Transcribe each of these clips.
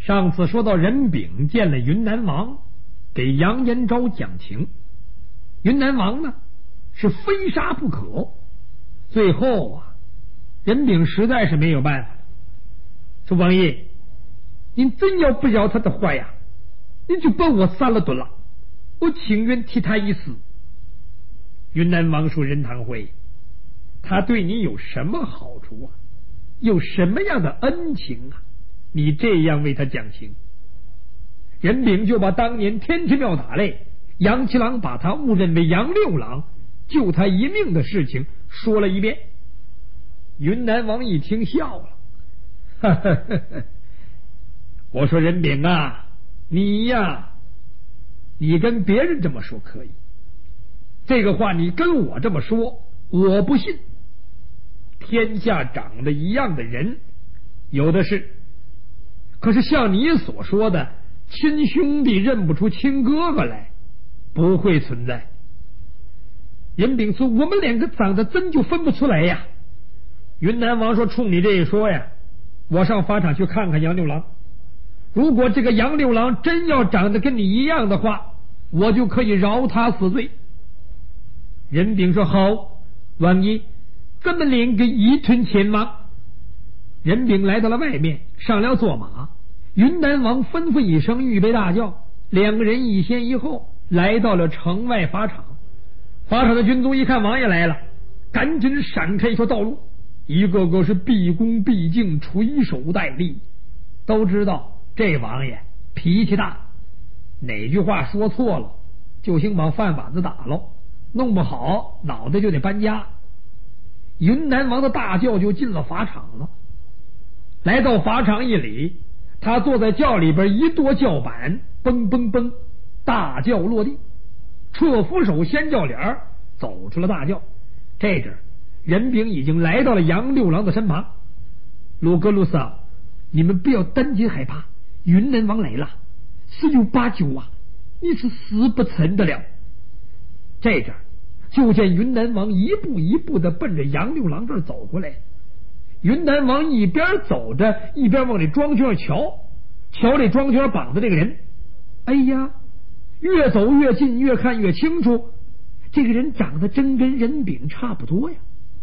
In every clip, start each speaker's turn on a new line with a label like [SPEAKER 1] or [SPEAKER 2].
[SPEAKER 1] 上次说到任炳见了云南王，给杨延昭讲情，云南王呢是非杀不可。最后啊，任炳实在是没有办法，说王爷，您真要不饶他的话呀，您就把我杀了得了，我情愿替他一死。云南王说，任堂会，他对你有什么好处啊？有什么样的恩情啊？你这样为他讲情。任炳就把当年天池庙打擂，杨七郎把他误认为杨六郎，救他一命的事情说了一遍。云南王一听笑了，哈哈哈哈，我说任炳啊，你呀，你跟别人这么说可以，这个话你跟我这么说，我不信。天下长得一样的人有的是，可是像你所说的亲兄弟认不出亲哥哥来，不会存在。任炳说，我们两个长得真就分不出来呀。云南王说，冲你这一说呀，我上法场去看看杨六郎，如果这个杨六郎真要长得跟你一样的话，我就可以饶他死罪。任炳说，好，王爷，咱们两个一同前往。任炳来到了外面，上了坐马，云南王吩咐一声，预备大轿，两个人一先一后来到了城外法场。法场的军卒一看王爷来了，赶紧闪开一条道路，一个个是毕恭毕敬，垂手待立，都知道这王爷脾气大，哪句话说错了就兴把饭碗子打了，弄不好脑袋就得搬家。云南王的大轿就进了法场了，来到法场一里，他坐在轿里边，一跺轿板，嘣嘣嘣，大轿落地，撤扶手掀轿帘，走出了大轿。这阵任炳已经来到了杨六郎的身旁。鲁格鲁萨，你们不要担惊害怕，云南王来了，十有八九啊，你是死不成的了。这阵就见云南王一步一步的奔着杨六郎这儿走过来。云南王一边走着一边往这庄圈瞧，瞧这庄圈绑的这个人，哎呀，越走越近，越看越清楚，这个人长得真跟任炳差不多呀。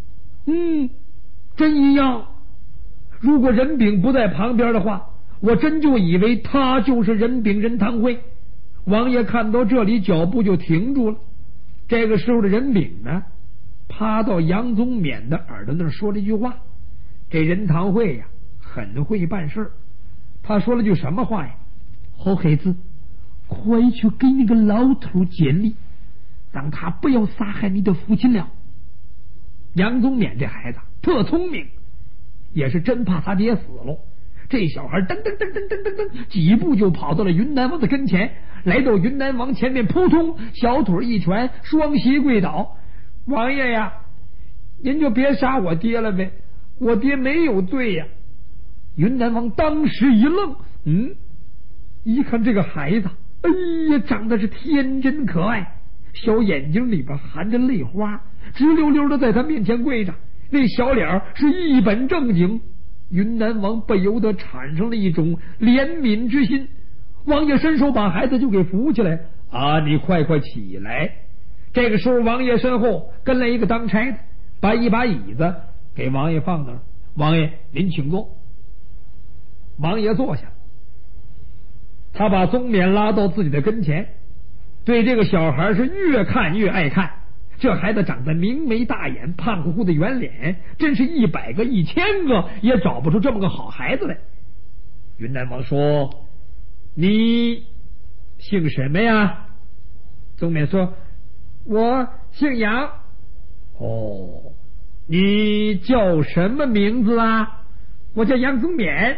[SPEAKER 1] 真一样。如果任炳不在旁边的话，我真就以为他就是任炳任堂会。王爷看到这里，脚步就停住了。这个时候的任炳呢，趴到杨宗勉的耳朵那儿说了一句话。这任堂会呀，很会办事。他说了句什么话呀？好孩子，快去给那个老头见礼，让他不要杀害你的父亲了。杨宗勉这孩子特聪明，也是真怕他爹死了。这小孩噔噔噔噔噔噔噔，几步就跑到了云南王的跟前，来到云南王前面，扑通，小腿一拳，双膝跪倒。王爷呀，您就别杀我爹了呗，我爹没有罪呀。云南王当时一愣，一看这个孩子，哎呀，长得是天真可爱，小眼睛里边含着泪花，直溜溜的在他面前跪着，那小脸是一本正经。云南王不由得产生了一种怜悯之心，王爷伸手把孩子就给扶起来，啊，你快快起来。这个时候王爷身后跟来一个当差的，把一把椅子给王爷放那儿，王爷您请坐。王爷坐下，他把宗勉拉到自己的跟前，对这个小孩是越看越爱看。这孩子长得明眉大眼，胖乎乎的圆脸，真是100个1000个也找不出这么个好孩子来。云南王说，你姓什么呀？宗勉说，我姓杨。哦，你叫什么名字啊？我叫杨宗勉。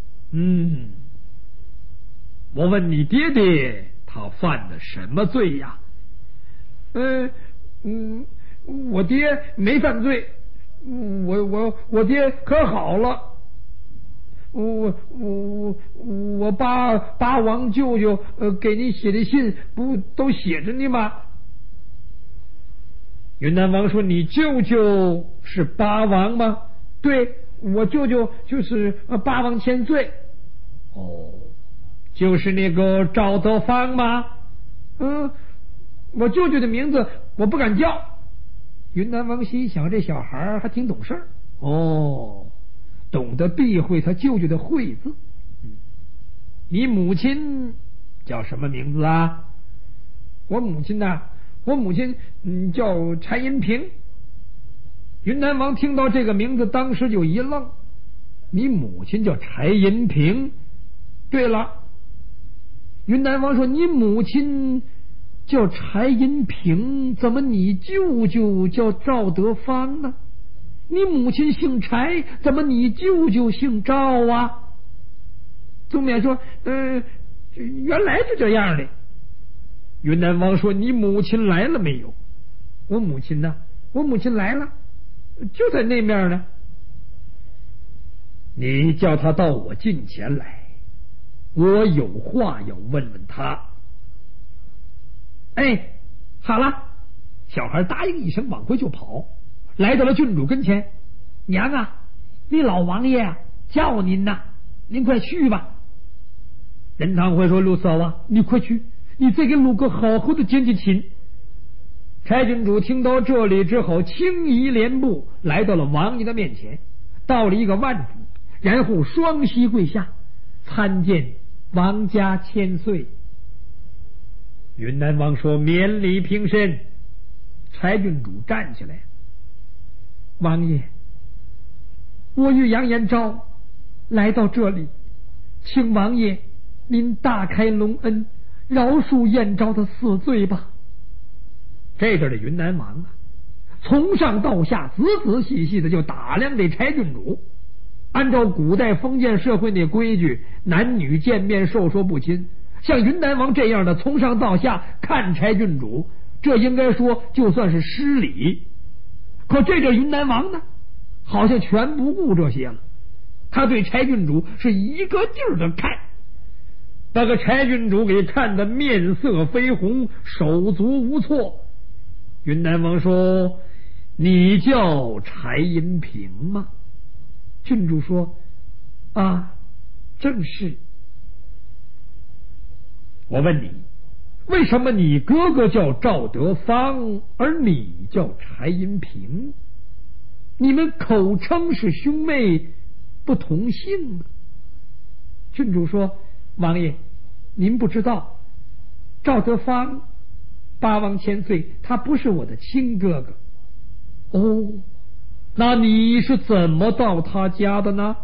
[SPEAKER 1] 我问你爹爹，他犯的什么罪呀？我爹没犯罪，我爹可好了。我八王舅舅给你写的信不都写着呢吗？云南王说，你舅舅是八王吗？对，我舅舅就是八王千岁。 哦，就是那个赵德芳吗？我舅舅的名字我不敢叫。云南王心想，这小孩还挺懂事儿，懂得避讳他舅舅的讳字。你母亲叫什么名字啊？我母亲叫柴银平。云南王听到这个名字，当时就一愣。你母亲叫柴银平？对了。云南王说，你母亲叫柴银平，怎么你舅舅叫赵德芳呢？你母亲姓柴，怎么你舅舅姓赵啊？宗冕说，原来是这样的。云南王说，你母亲来了没有？我母亲呢？我母亲来了，就在那面呢。你叫她到我近前来，我有话要问问她。哎，好了。小孩答应一声，往回就跑，来到了郡主跟前。娘啊，你老王爷叫您呐，您快去吧。任堂会说，陆嫂啊，你快去，你再给陆哥好好的见见亲。柴郡主听到这里之后，轻移连步来到了王爷的面前，到了一个万福，然后双膝跪下，参见王家千岁。云南王说，免礼平身。柴郡主站起来，王爷，我与杨延昭来到这里，请王爷您大开隆恩，饶恕延昭的死罪吧。这阵的云南王啊，从上到下仔仔细细的就打量这柴郡主。按照古代封建社会那规矩，男女见面授说不亲，像云南王这样的从上到下看柴郡主，这应该说就算是失礼。可这个云南王呢，好像全不顾这些了，他对柴郡主是一个劲儿的看，把个柴郡主给看得面色绯红，手足无措。云南王说，你叫柴银平吗？郡主说，啊，正是。我问你，为什么你哥哥叫赵德芳，而你叫柴银平？你们口称是兄妹，不同姓呢？郡主说，王爷，您不知道，赵德芳八王千岁，他不是我的亲哥哥。哦，那你是怎么到他家的呢？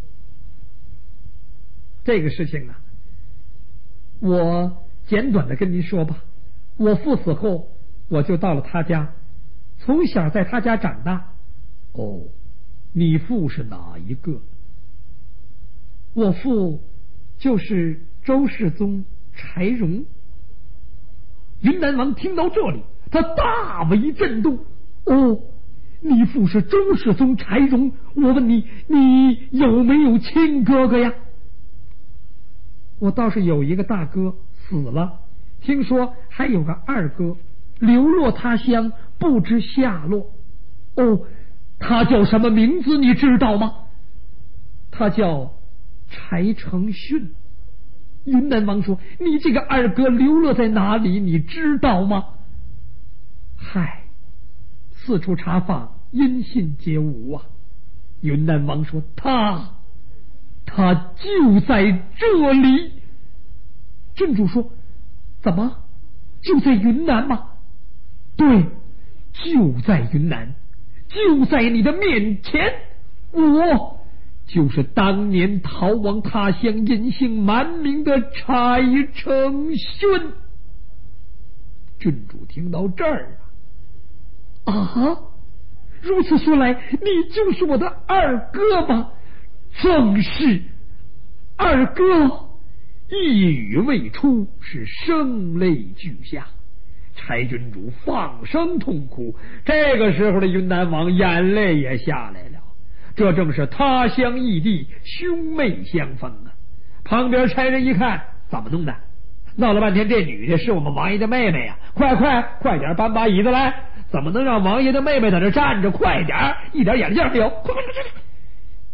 [SPEAKER 1] 这个事情啊，我简短的跟您说吧。我父死后，我就到了他家，从小在他家长大。哦，你父是哪一个？我父就是周世宗柴荣。云南王听到这里，他大为震动。哦，你父是周世宗柴荣，我问你，你有没有亲哥哥呀？我倒是有一个大哥死了，听说还有个二哥流落他乡，不知下落。哦，他叫什么名字你知道吗？他叫柴成训。云南王说，你这个二哥流落在哪里你知道吗？嗨，四处查访，音信皆无啊。云南王说，他就在这里。郡主说，怎么就在云南吗？对，就在云南，就在你的面前。我就是当年逃亡他乡、隐姓埋名的柴成训。郡主听到这儿啊，如此说来，你就是我的二哥吗？正是。二哥一语未出，是声泪俱下。柴郡主放声痛哭，这个时候的云南王眼泪也下来了。这正是他乡异地，兄妹相逢啊！旁边差人一看，怎么弄的？闹了半天，这女的是我们王爷的妹妹呀！快点搬把椅子来！怎么能让王爷的妹妹在这站着？快点，一点眼力劲没有！快！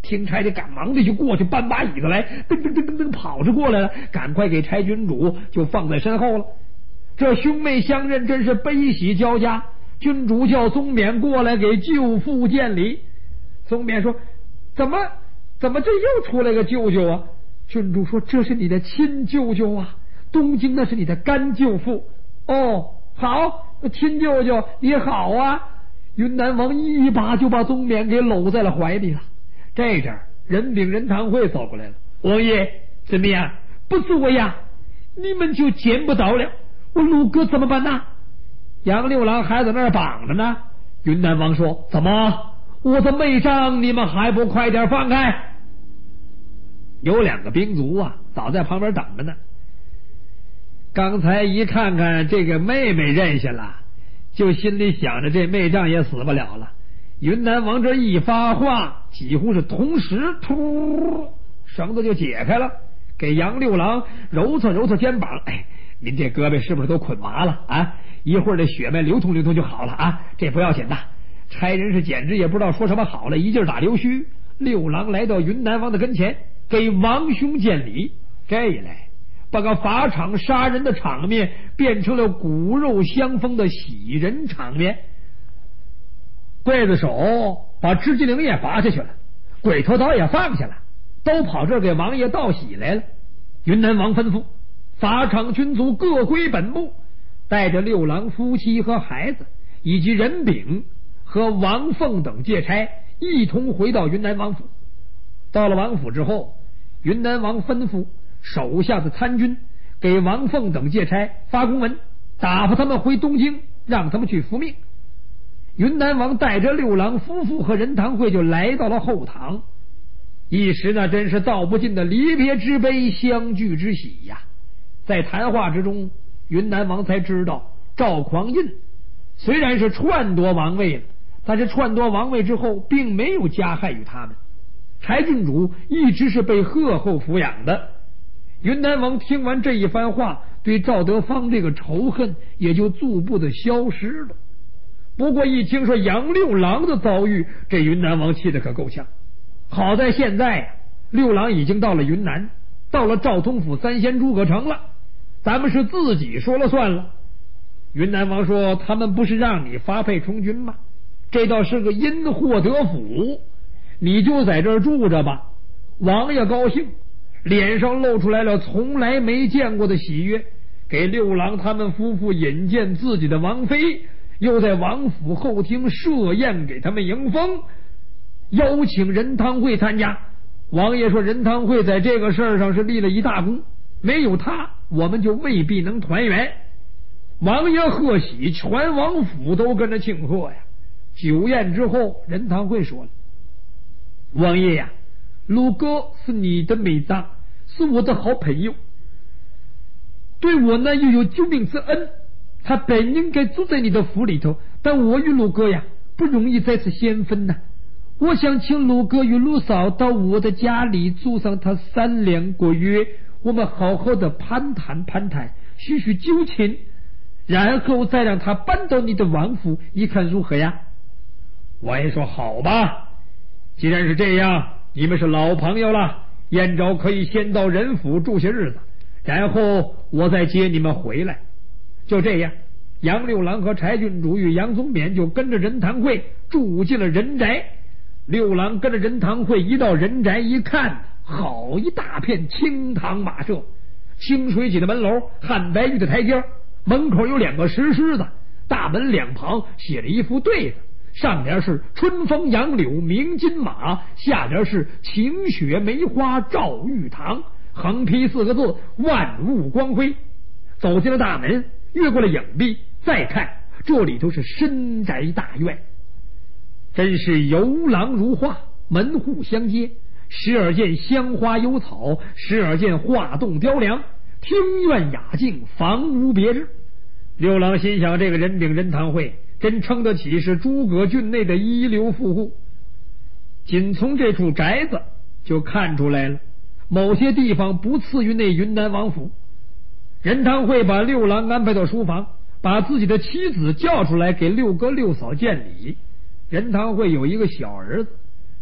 [SPEAKER 1] 听差的赶忙的就过去搬把椅子来，噔噔噔噔噔跑着过来了，赶快给差君主就放在身后了。这兄妹相认，真是悲喜交加。君主叫宗冕过来给舅父见礼。宗冕说：“怎么这又出来个舅舅啊？”君主说：“这是你的亲舅舅啊，东京那是你的干舅父。”哦，好，亲舅舅你好啊！云南王一把就把宗冕给搂在了怀里了。这阵任秉、任堂会走过来了。王爷怎么样？不做呀，你们就见不到了。我陆哥怎么办呢？杨六郎还在那儿绑着呢。云南王说：“怎么，我的妹丈你们还不快点放开？”有2个兵卒啊，早在旁边等着呢。刚才一看看这个妹妹认下了，就心里想着这妹丈也死不了了。云南王这一发话，几乎是同时突绳子就解开了，给杨六郎揉搓揉搓肩膀。哎，您这胳膊是不是都捆麻了啊？一会儿这血脉流通流通就好了啊，这不要紧的。差人是简直也不知道说什么好了，一劲儿打溜须。六郎来到云南王的跟前，给王兄见礼。这一来，把个法场杀人的场面变成了骨肉相逢的喜人场面。刽子手把织机灵也拔下去了，鬼头刀也放下了，都跑这儿给王爷道喜来了。云南王吩咐法场军卒各归本部，带着六郎夫妻和孩子以及任秉和王凤等借差一同回到云南王府。到了王府之后，云南王吩咐手下的参军给王凤等借差发公文，打发他们回东京，让他们去服命。云南王带着六郎夫妇和任堂会就来到了后堂，一时那真是道不尽的离别之悲，相聚之喜呀。在谈话之中，云南王才知道赵匡胤虽然是篡夺王位了，但是篡夺王位之后并没有加害于他们，柴郡主一直是被贺后抚养的。云南王听完这一番话，对赵德芳这个仇恨也就逐步的消失了。不过一听说杨六郎的遭遇，这云南王气得可够呛。好在现在六郎已经到了云南，到了赵通府三仙诸葛城了，咱们是自己说了算了。云南王说：“他们不是让你发配充军吗？这倒是个因祸得福，你就在这儿住着吧。”王爷高兴，脸上露出来了从来没见过的喜悦，给六郎他们夫妇引荐自己的王妃，又在王府后厅设宴给他们迎风，邀请任堂会参加。王爷说任堂会在这个事儿上是立了一大功，没有他我们就未必能团圆。王爷贺喜，全王府都跟着庆贺呀。酒宴之后，任堂会说了：“王爷呀，陆哥是你的美丈，是我的好朋友，对我呢又有救命之恩，他本应该住在你的府里头，但我与陆哥呀不容易再次先分呐。我想请陆哥与陆嫂到我的家里住上他3-2个月，我们好好的攀谈攀谈，叙叙旧情，然后再让他搬到你的王府，你看如何呀？”王爷说：“好吧，既然是这样，你们是老朋友了，燕昭可以先到任府住些日子，然后我再接你们回来。”就这样，杨六郎和柴郡主与杨宗勉就跟着任堂会住进了任宅。六郎跟着任堂会一到任宅一看，好一大片青堂马舍，清水起的门楼，汉白玉的台阶，门口有2个石狮子，大门两旁写着一副对子，上联是春风杨柳鸣金马，下联是晴雪梅花照玉堂，横批4个字：万物光辉。走进了大门，越过了影壁，再看这里头是深宅大院，真是游廊如画，门户相接，时而见香花幽草，时而见画栋雕梁，庭院雅静，房屋别致。六郎心想，这个任秉任堂会真称得起是诸葛郡内的一流富户。仅从这处宅子就看出来了，某些地方不次于那云南王府。任堂会把六郎安排到书房，把自己的妻子叫出来给六哥六嫂见礼。任堂会有一个小儿子，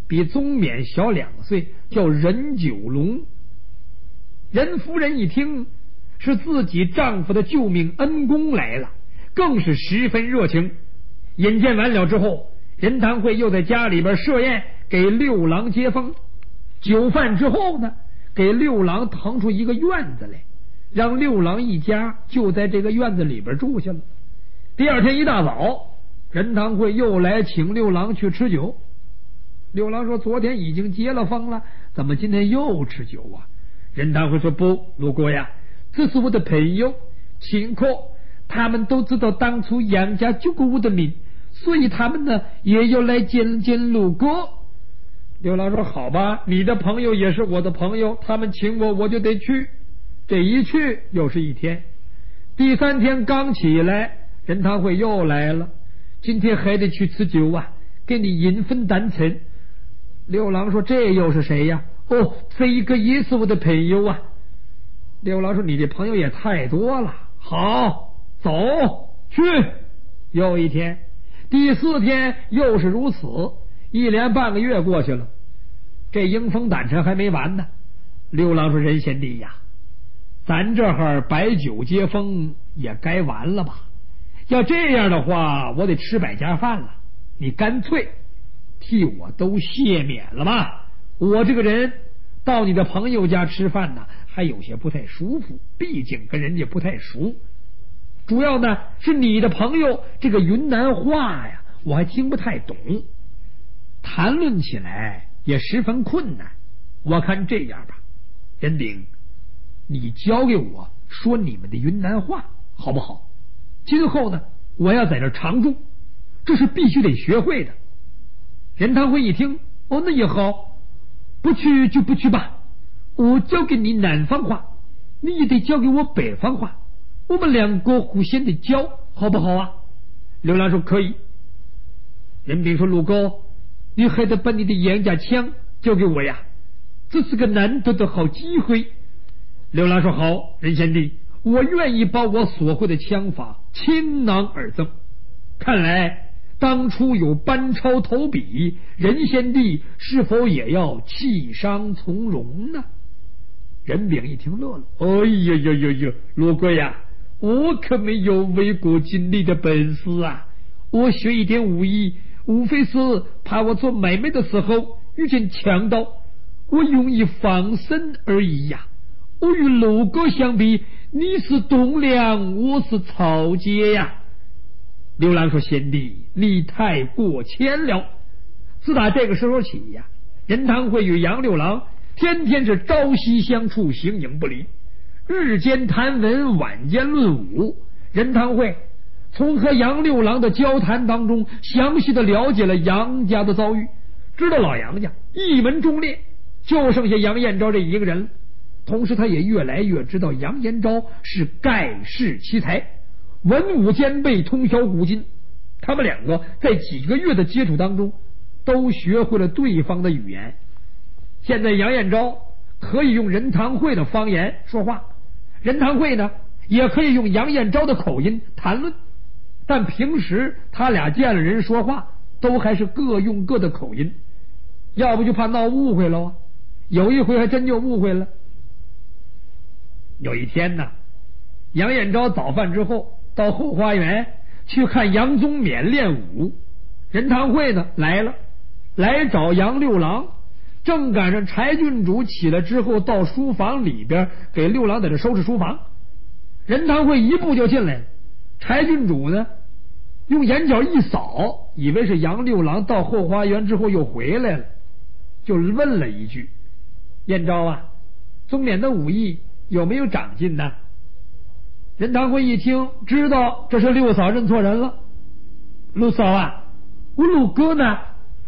[SPEAKER 1] 比宗冕小2岁，叫任九龙。任夫人一听是自己丈夫的救命恩公来了，更是十分热情。引荐完了之后，任堂会又在家里边设宴给六郎接风。酒饭之后呢，给六郎腾出一个院子来，让六郎一家就在这个院子里边住下了。第二天一大早，任堂会又来请六郎去吃酒。六郎说昨天已经接了风了，怎么今天又吃酒啊？任堂会说不，陆国呀，这是我的朋友亲客，他们都知道当初杨家救过我的命，所以他们呢也要来见见陆国。六郎说好吧，你的朋友也是我的朋友，他们请我，我就得去。这一去又是一天。第3天刚起来，任堂会又来了，今天还得去吃酒啊，给你银分单程。六郎说这又是谁呀？哦，这一个也是我的朋友啊。六郎说你的朋友也太多了，好，走去。又一天，第4天又是如此，一连半个月过去了，这迎风掸尘还没完呢。六郎说任贤弟呀，咱这儿摆酒接风也该完了吧？要这样的话，我得吃百家饭了，你干脆替我都谢免了吧。我这个人到你的朋友家吃饭呢，还有些不太舒服，毕竟跟人家不太熟。主要呢是你的朋友这个云南话呀，我还听不太懂，谈论起来也十分困难。我看这样吧，任鼎，你教给我说你们的云南话好不好？今后呢，我要在这常住，这是必须得学会的。任堂会一听，哦，那也好，不去就不去吧。我教给你南方话，你也得教给我北方话，我们2个互相的教，好不好啊？刘郎说可以。任炳说陆哥，你还得把你的杨家腔教给我呀，这是个难得的好机会。刘郎说好，任贤弟，我愿意把我所会的枪法倾囊而赠。看来当初有班超投笔，任贤弟是否也要弃伤从容呢？任炳一听乐了，哎呀呀呀呀，陆贵呀，我可没有为国尽力的本事啊！我学一点武艺，无非是怕我做买卖的时候遇见强盗，我容易防身而已呀。我与陆哥相比，你是栋梁，我是草阶呀。刘郎说贤弟，你太过谦了。自打这个时候起呀，任堂会与杨六郎天天是朝夕相处，形影不离，日间谈文，晚间论武。任堂会从和杨六郎的交谈当中详细的了解了杨家的遭遇，知道老杨家一门忠烈，就剩下杨彦昭这一个人了。同时他也越来越知道杨延昭是盖世奇才，文武兼备，通晓古今。他们2个在几个月的接触当中都学会了对方的语言。现在杨彦昭可以用任堂会的方言说话，任堂会呢也可以用杨彦昭的口音谈论，但平时他俩见了人说话都还是各用各的口音，要不就怕闹误会了啊。有一回还真就误会了。有一天呢，杨彦昭早饭之后到后花园去看杨宗冕练武，任堂会呢来了，来找杨六郎，正赶上柴郡主起来之后到书房里边给六郎在这收拾书房。任堂会一步就进来了，柴郡主呢用眼角一扫，以为是杨六郎到后花园之后又回来了，就问了一句：彦昭啊，宗冕的武艺有没有长进呢？任堂会一听，知道这是六嫂认错人了。六嫂啊，我六哥呢？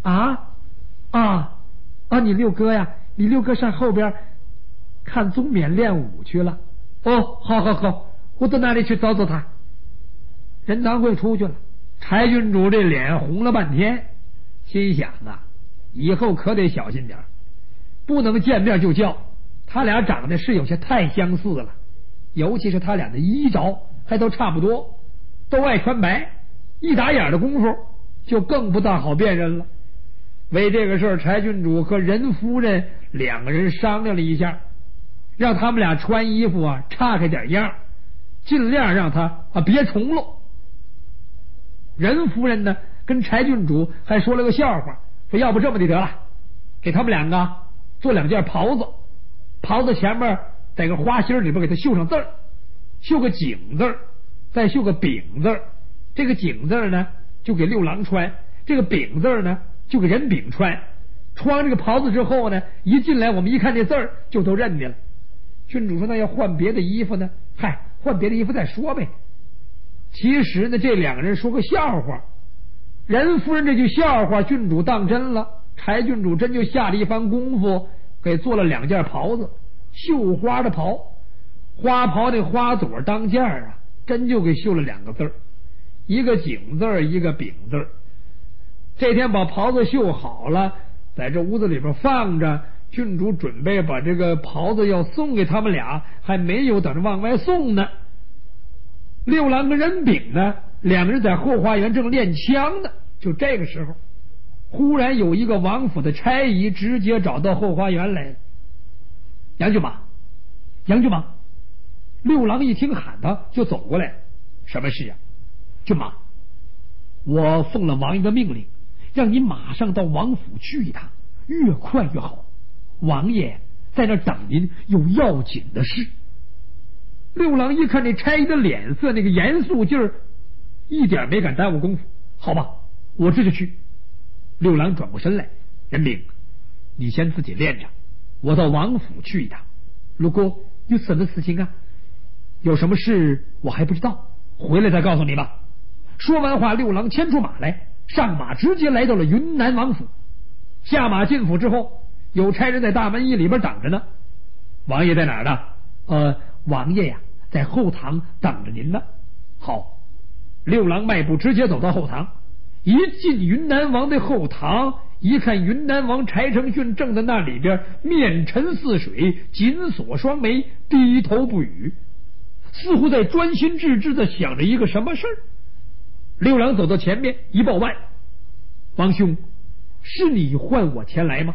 [SPEAKER 1] 你六哥呀，你六哥上后边看宗冕练武去了。哦，好，我到那里去找找他。任堂会出去了，柴郡主这脸红了半天，心想啊，以后可得小心点，不能见面就叫。他俩长得是有些太相似了，尤其是他俩的衣着还都差不多，都爱穿白，一打眼的功夫就更不大好辨认了。 为这个事儿，柴郡主和任夫人两个人商量了一下，让他们俩穿衣服啊岔开点样，尽量让他别重露。任夫人呢跟柴郡主还说了个笑话，说要不这么的得了，给他们两个做两件袍子，袍子前面在个花心里边给他绣上字儿，绣个景字，再绣个丙字。这个景字呢就给六郎穿，这个丙字呢就给任丙穿。穿这个袍子之后呢，一进来我们一看这字儿就都认得了。郡主说那要换别的衣服呢？嗨，换别的衣服再说呗。其实呢这两个人说个笑话，任夫人这句笑话郡主当真了，柴郡主真就下了一番功夫给做了两件袍子，绣花的袍，花袍那花朵当件啊，真就给绣了两个字儿，一个景字一个丙字。这天把袍子绣好了，在这屋子里边放着，郡主准备把这个袍子要送给他们俩，还没有等着往外送呢。六郎跟任丙呢两个人在后花园正练枪呢，就这个时候忽然有一个王府的差役直接找到后花园来了。杨舅妈，杨舅妈！六郎一听喊他就走过来。什么事啊？舅妈，我奉了王爷的命令，让你马上到王府去一趟，越快越好。王爷在那等您，有要紧的事。六郎一看这差役的脸色，那个严肃劲儿，一点没敢耽误功夫。好吧，我这就去。六郎转过身来，任丙，你先自己练着，我到王府去一趟。如果有什么事情啊，有什么事我还不知道，回来再告诉你吧。说完话，六郎牵出马来，上马直接来到了云南王府。下马进府之后，有差人在大门一里边等着呢。王爷在哪儿呢？王爷呀，在后堂等着您呢。好，六郎迈步直接走到后堂，一进云南王的后堂，一看云南王柴承训正在那里边面沉似水，紧锁双眉，低头不语，似乎在专心致志的想着一个什么事儿。六郎走到前面一抱腕，王兄，是你唤我前来吗？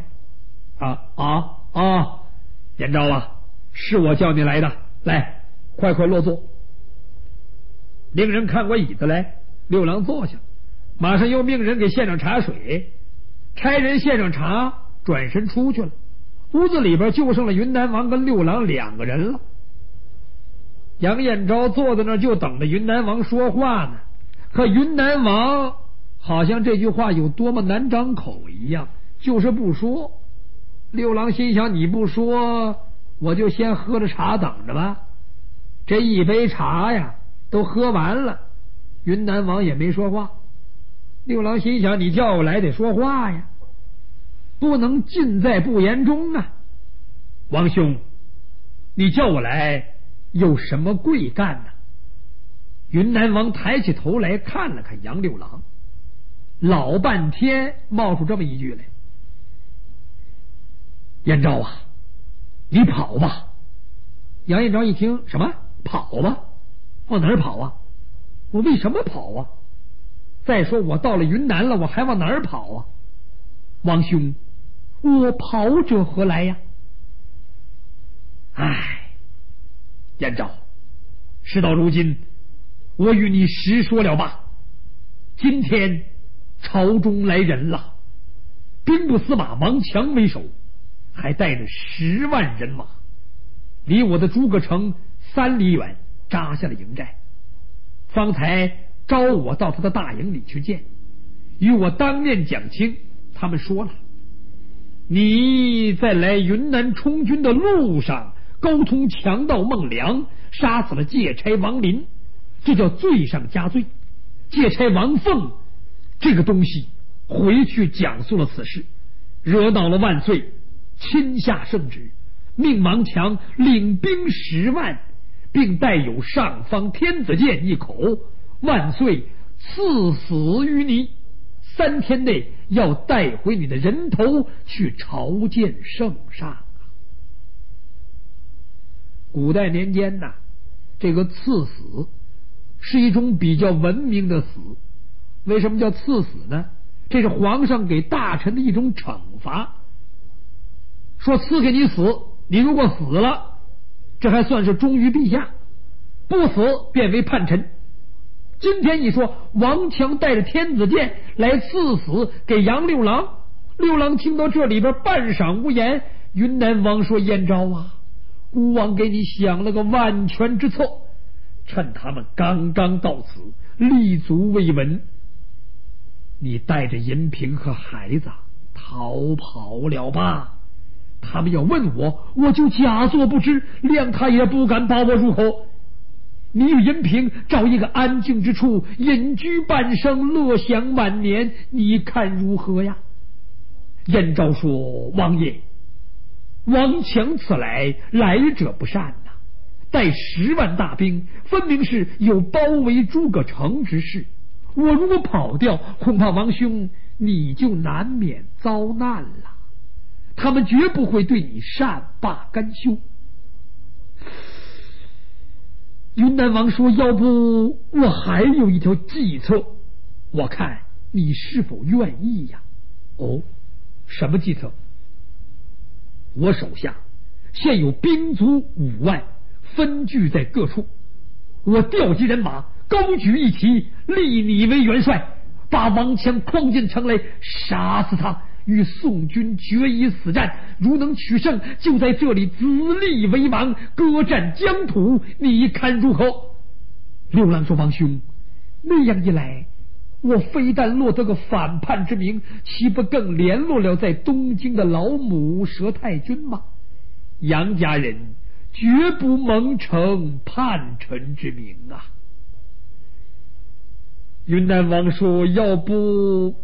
[SPEAKER 1] 延昭啊，是我叫你来的，来，快快落座。令人看过椅子来，六郎坐下，马上又命人给献上茶水，差人献上茶，转身出去了。屋子里边就剩了云南王跟六郎两个人了。杨延昭坐在那儿就等着云南王说话呢，可云南王好像这句话有多么难张口一样，就是不说。六郎心想，你不说我就先喝着茶等着吧。这一杯茶呀都喝完了，云南王也没说话。六郎心想，你叫我来得说话呀，不能尽在不言中啊。王兄，你叫我来有什么贵干呢？云南王抬起头来看了看杨六郎，老半天冒出这么一句来：延昭啊，你跑吧。杨延昭一听，什么跑吧？往哪儿跑啊？我为什么跑啊？再说我到了云南了，我还往哪儿跑啊？王兄，我跑者何来呀？唉，延昭，事到如今，我与你实说了吧。今天朝中来人了，兵部司马王强为首，还带着10万人马，离我的诸葛城3里远扎下了营寨。方才招我到他的大营里去见，与我当面讲清。他们说了，你在来云南充军的路上沟通强盗孟良，杀死了借差王林，这叫罪上加罪。借差王凤这个东西回去讲述了此事，惹恼了万岁，亲下圣旨，命王强领兵10万，并带有上方天子剑1口，万岁赐死于你，3天内要带回你的人头去朝见圣上。古代年间呐，这个赐死是一种比较文明的死。为什么叫赐死呢？ 这是皇上给大臣的一种惩罚，说赐给你死，你如果死了，这还算是忠于陛下，不死变为叛臣。今天一说王强带着天子剑来赐死给杨六郎，六郎听到这里边半晌无言。云南王说：燕昭啊，孤王给你想了个万全之策，趁他们刚刚到此，立足未稳，你带着银瓶和孩子逃跑了吧。他们要问我，我就假作不知，谅他也不敢把我入口。你与银瓶找一个安静之处，隐居半生，乐享晚年，你看如何呀？燕昭说：王爷，王强此来者不善呐，带10万大兵，分明是有包围诸葛城之事。我如果跑掉，恐怕王兄你就难免遭难了。他们绝不会对你善罢甘休。云南王说：要不我还有一条计策，我看你是否愿意呀？哦，什么计策？我手下现有兵卒5万，分据在各处，我调集人马，高举一旗，立你为元帅，把王强诓进城来，杀死他，与宋军决一死战，如能取胜，就在这里自立为王，割占疆土，你看如何？六郎说：王兄，那样一来，我非但落得个反叛之名，岂不更联络了在东京的老母佘太君吗？杨家人绝不蒙承叛臣之名啊！云南王说：要不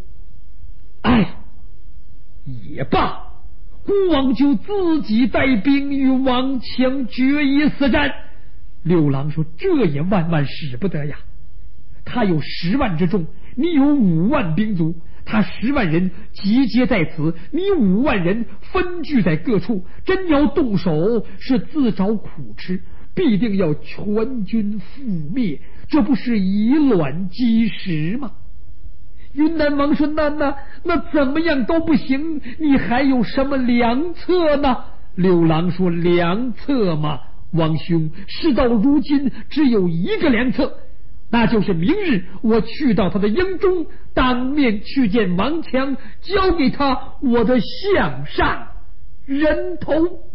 [SPEAKER 1] 也罢，孤王就自己带兵与王强决一死战。六郎说：这也万万使不得呀！他有10万之众，你有5万兵卒，他10万人集结在此，你5万人分据在各处，真要动手，是自找苦吃，必定要全军覆灭，这不是以卵击石吗？云南王说：那怎么样都不行，你还有什么良策呢？六郎说：良策嘛，王兄，事到如今只有一个良策，那就是明日我去到他的营中，当面去见王强，交给他我的项上人头。